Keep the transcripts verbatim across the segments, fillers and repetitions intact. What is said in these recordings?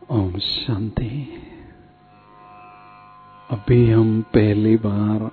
ओम शांति। अभी हम पहली बार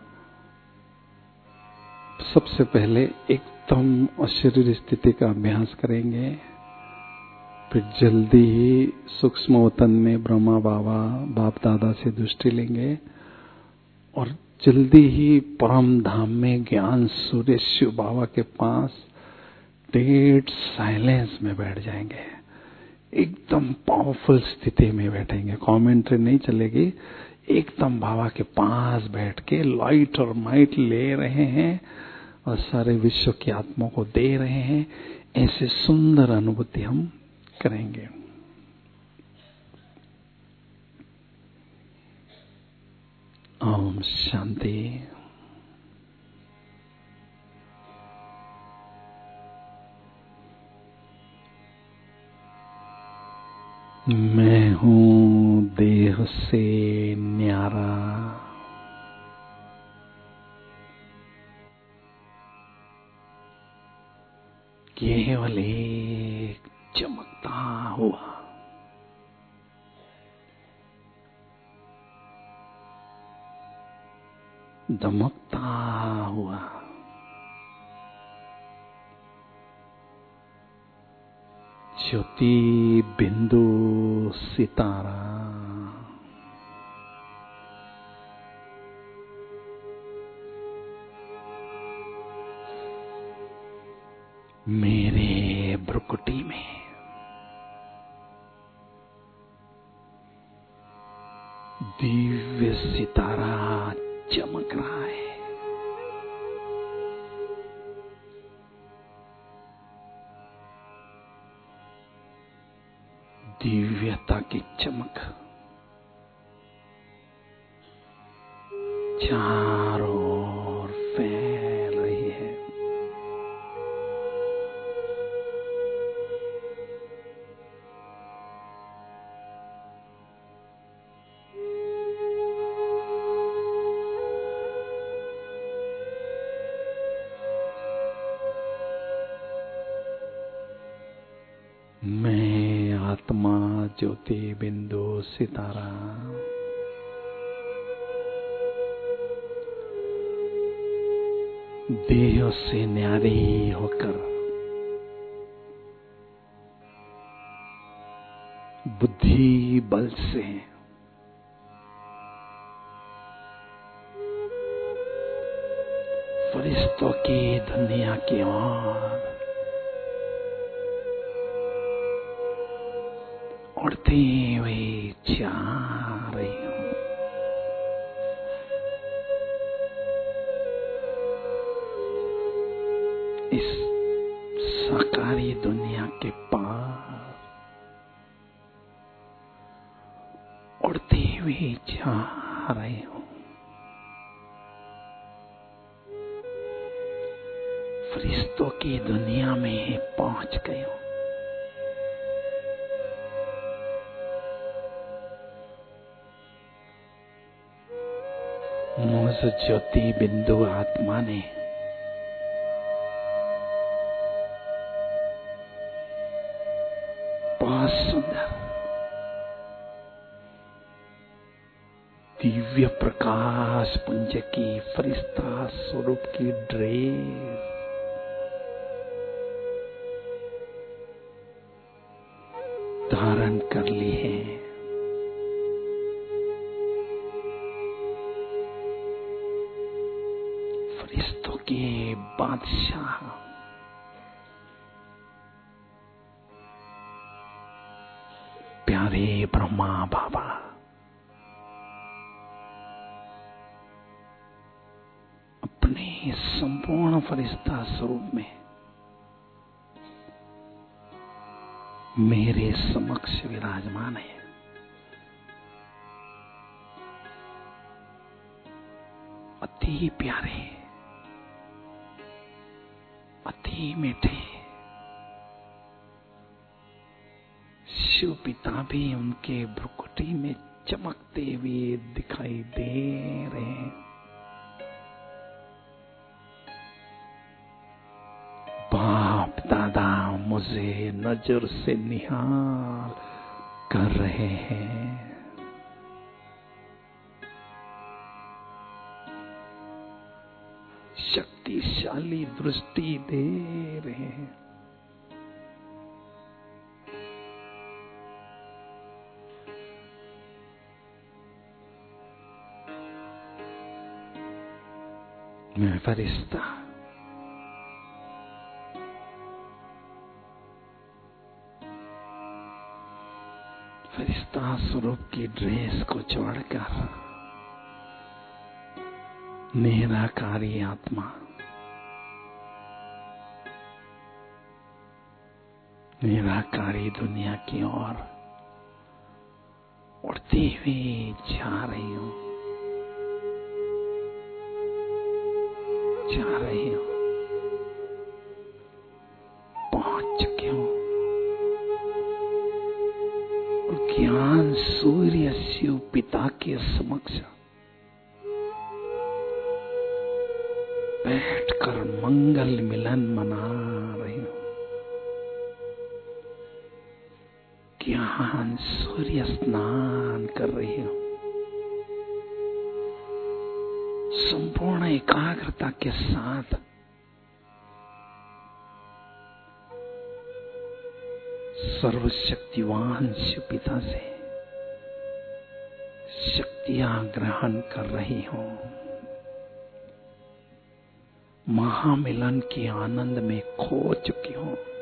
सबसे पहले एकदम अशरीर स्थिति का अभ्यास करेंगे, फिर जल्दी ही सूक्ष्म वतन में ब्रह्मा बाबा बाप दादा से दृष्टि लेंगे और जल्दी ही परम धाम में ज्ञान सूर्य शिव बाबा के पास डेड साइलेंस में बैठ जाएंगे। एकदम पावरफुल स्थिति में बैठेंगे, कमेंट्री नहीं चलेगी। एकदम बाबा के पास बैठ के लाइट और माइट ले रहे हैं और सारे विश्व की आत्मा को दे रहे हैं। ऐसे सुंदर अनुभूति हम करेंगे। ओम शांति। मैं हूँ देह से न्यारा, केवल एक चमकता हुआ दमकता हुआ ज्योति बिंदु सितारा। मेरे भ्रुकुटी में दिव्य सितारा चमक रहा है। दिव्यता की चमक चारों ओर फैल रही है। मैं आत्मा ज्योति बिंदु सितारा देह से न्यारी होकर बुद्धि बल से फरिश्तों की दुनिया की ओर उड़ती हुई जा रही हूं। इस साकारी दुनिया के पार उड़ती हुई जा रही हूं। फरिश्तों की दुनिया में पहुंच गई हूं। मुझ ज्योति बिंदु आत्मा ने बहुत सुंदर दिव्य प्रकाश पुंज की फरिश्ता स्वरूप की ड्रेस धारण कर ली है। फरिश्तों के बादशाह प्यारे ब्रह्मा बाबा अपने संपूर्ण फरिश्ता स्वरूप में मेरे समक्ष विराजमान है। अति प्यारे, अति मीठे शिव पिता भी उनके भ्रुकुटी में चमकते हुए दिखाई दे रहे हैं। बाप दादा मुझे नजर से निहाल कर रहे हैं। शक्तिशाली दृष्टि दे रहे हैं। मैं फरिश्ता, फरिश्ता स्वरूप की ड्रेस को छोड़कर निराकारी आत्मा, निराकारी दुनिया की ओर उड़ती हुई जा रही हूं, जा रही हूं, पहुंच चुकी हूं। और ज्ञान सूर्य शिव पिता के समक्ष बैठकर मंगल मिलन मना रही हूं। ज्ञान सूर्य स्नान कर रही हूं। संपूर्ण एकाग्रता के साथ सर्वशक्तिवान शिव पिता से शक्तियां ग्रहण कर रही हूं। महामिलन के आनंद में खो चुकी हूं।